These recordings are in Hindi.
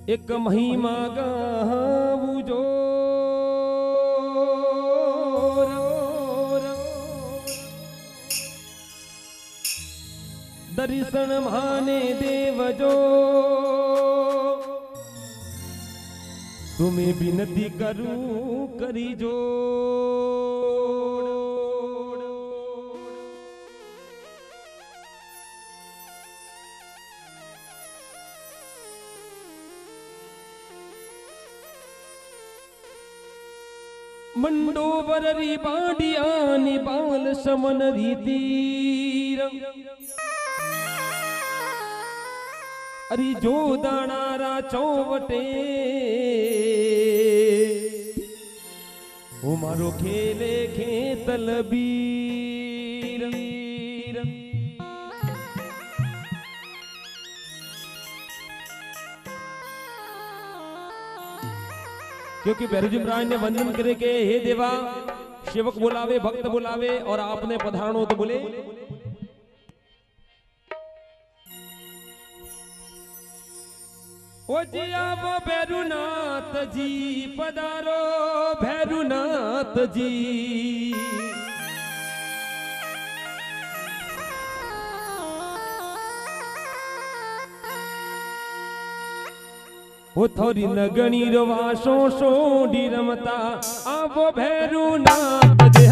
एक महिमा गाऊं जो दर्शन माने देव जो तुम्हें विनती करूं करी जो मंडोवर री बाडिया नि बाल समन रीतीर अरे जो दानारा चौवटे वो मारो खेले खेतल बीर क्योंकि भैरवजी महाराज ने वंदन करे के हे देवा सेवक बुलावे भक्त बुलावे और आपने पधारणो तो बोले ओ जी आवो भैरुनाथ जी पधारो भैरुनाथ जी वो थोड़ी नगणी रवासो सोडी रमता आवो भैरुनाथ जी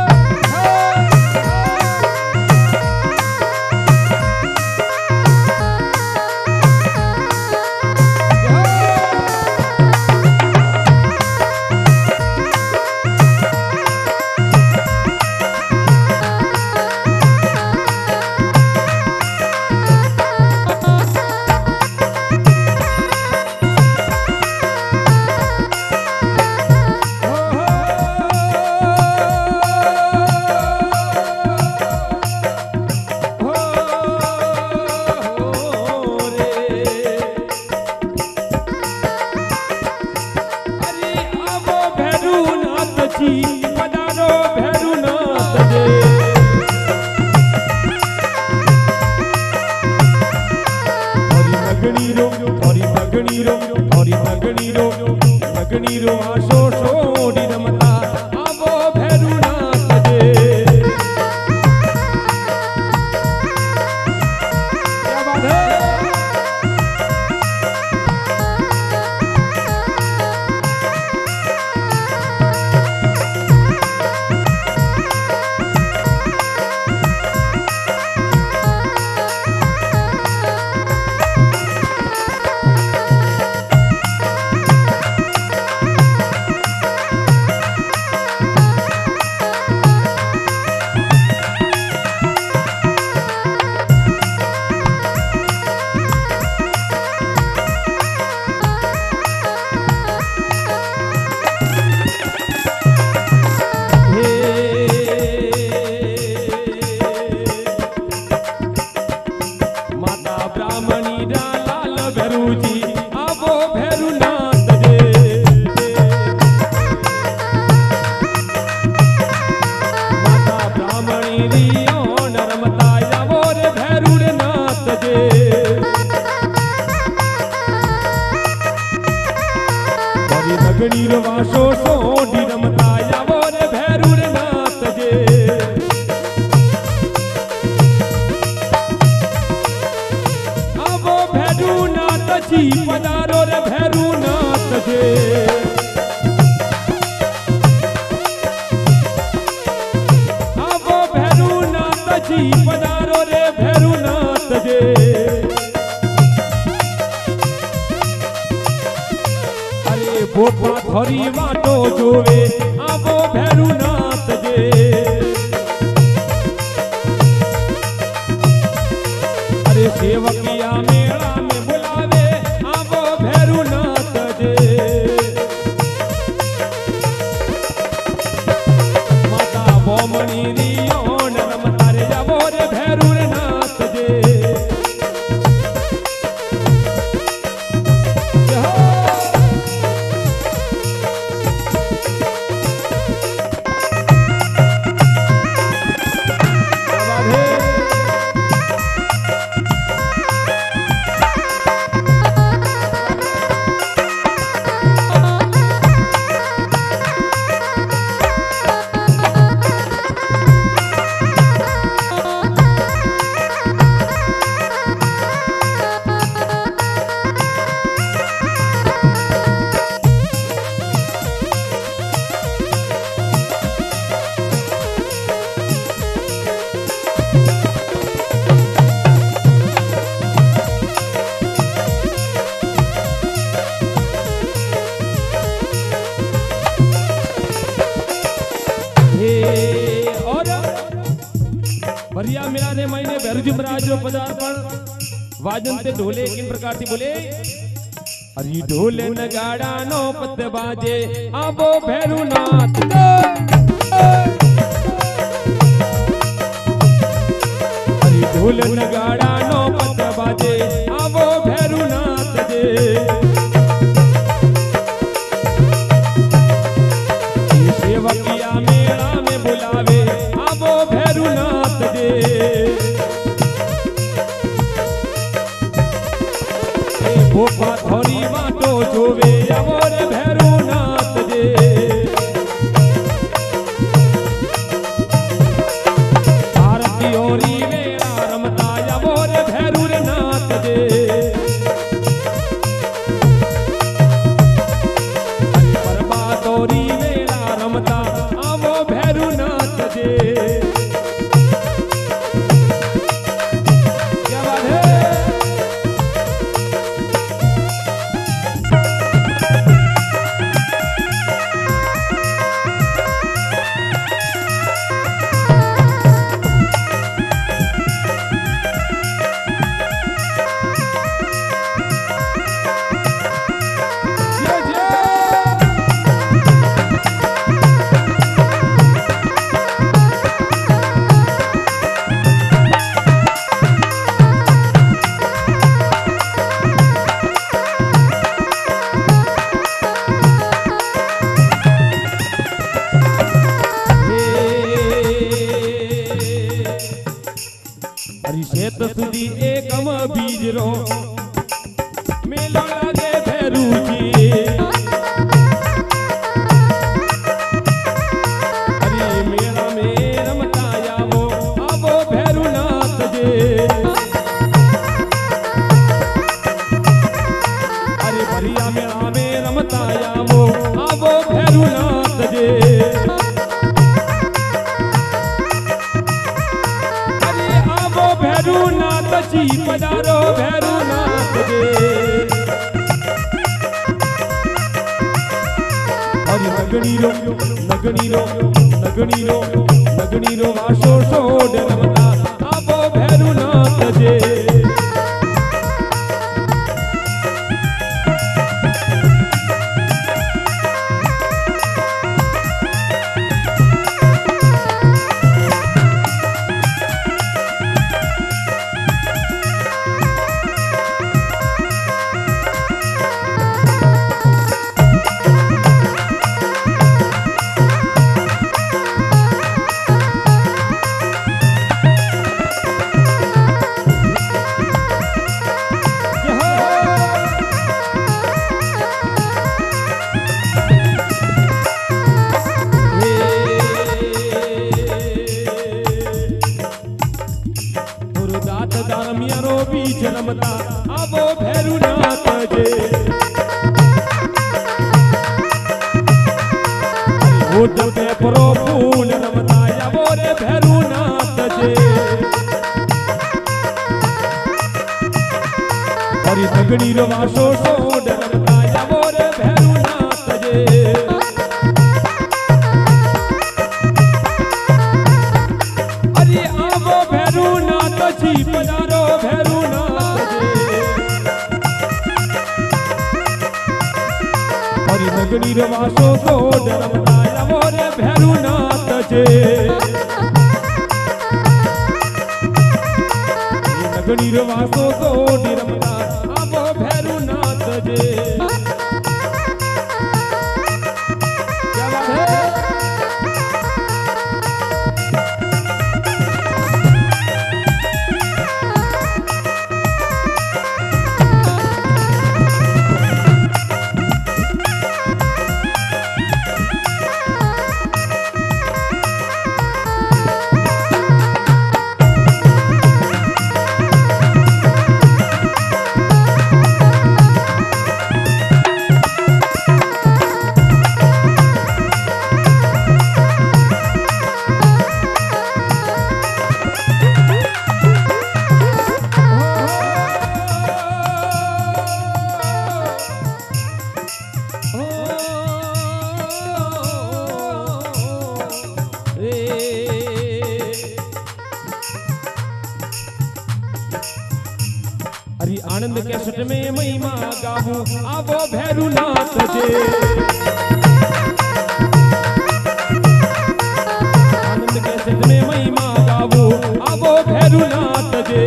पधारो रे भैरुनाथ जी आवो भैरुनाथ जी पधारो रे भैरुनाथ जी अरे बोपा थोड़ी वाटो जोवे आवो भैरुनाथ जी अरे सेवकिया मेला में भैरवजी महाराज रो पदार्पण वाजन ते ढोले किन प्रकार से बोले। अरे ढोल नगाड़ा नो पत बाजे आबो भैरुनाथ। अरे ढोल नगाड़ा नो पत बाजे आबो भैरुनाथ जे। सेवकिया मेला में बुलावे आबो भैरुनाथ जे। भोपा थोड़ी बाटो जोवे अवोर भैरुनाथ जे। आरती ओरी मेला रमता अवोर भैरुनाथ जे। परबा तोरी मेला रमता आवो भैरुनाथ जे। क्या बात है। सुधी एकम बीज रो मेलो लागे भैरूजी। अरे मेला में रमता आवो आवो भैरुनाथ जे। अरे भरिया मेला में रमता आवो आवो भैरुनाथ जे। भैरुनाथ जी पधारो भैरुनाथ जे। अरे नगनी रो वासो सोड रमता आवो भैरुनाथ जे। बीच रमता आवो भैरुनाथ जे। होठ पे परो फूल रमता आवो रे भैरुनाथ जे। और तगड़ी रो वासो सोड रमता आवो रे भैरुनाथ जे। अरे आवो भैरुनाथ जी पधारो भैरुनाथ जे। और नगनी रो वासो सोड रमता आवो रे भैरुनाथ जे। नगनी रो वासो सोड रमता आवो भैरुनाथ जे। क्या बात है। अरे आनंद के सुट में महिमा गावू आवो भैरुनाथ जे। आनंद के सुट में महिमा गावू आवो भैरुनाथ जे।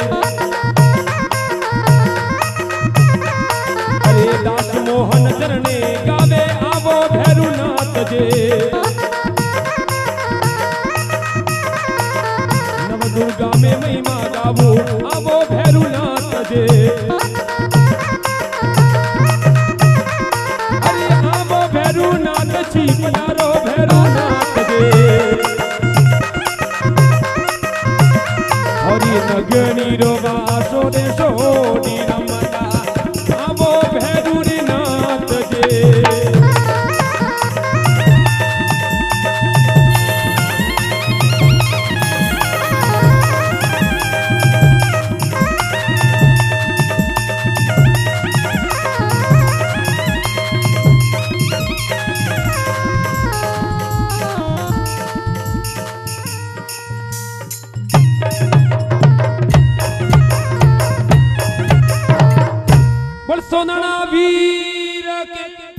अरे दास मोहन चरणे गावे आवो भैरुनाथ जे। नव दुर्गा में महिमा गावू आवो भैरुनाथ जे। अरे आवो भैरुनाथ छी प्यारो भैरुनाथ जे। हरि नगनी रोगा सोरे सोनी रमला आवो भैरुनाथ जे। बोल सोनाना वीर के